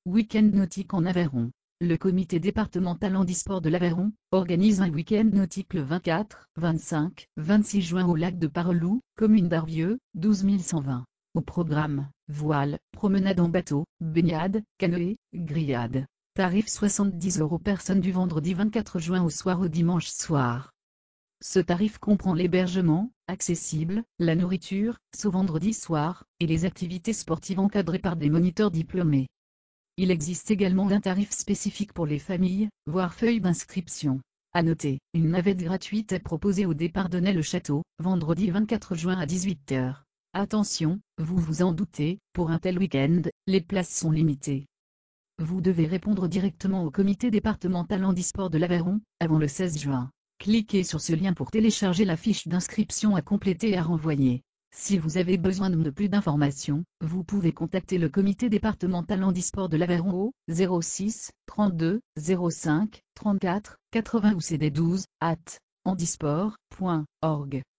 Week-end nautique en Aveyron. Le comité départemental handisport de l'Aveyron organise un week-end nautique le 24, 25, 26 juin au lac de Parelou, commune d'Arvieux, 12 120. Au programme, voile, promenade en bateau, baignade, canoë, grillade. Tarif 70 € personne du vendredi 24 juin au soir au dimanche soir. Ce tarif comprend l'hébergement, accessible, la nourriture, ce vendredi soir, et les activités sportives encadrées par des moniteurs diplômés. Il existe également un tarif spécifique pour les familles, voire feuille d'inscription. À noter, une navette gratuite est proposée au départ de Ney-le-Château, vendredi 24 juin à 18 h. Attention, vous vous en doutez, pour un tel week-end, les places sont limitées. Vous devez répondre directement au comité départemental handisport de l'Aveyron, avant le 16 juin. Cliquez sur ce lien pour télécharger la fiche d'inscription à compléter et à renvoyer. Si vous avez besoin de plus d'informations, vous pouvez contacter le comité départemental handisport de l'Aveyron au 06 32 05 34 80 ou CD12 @handisport.org.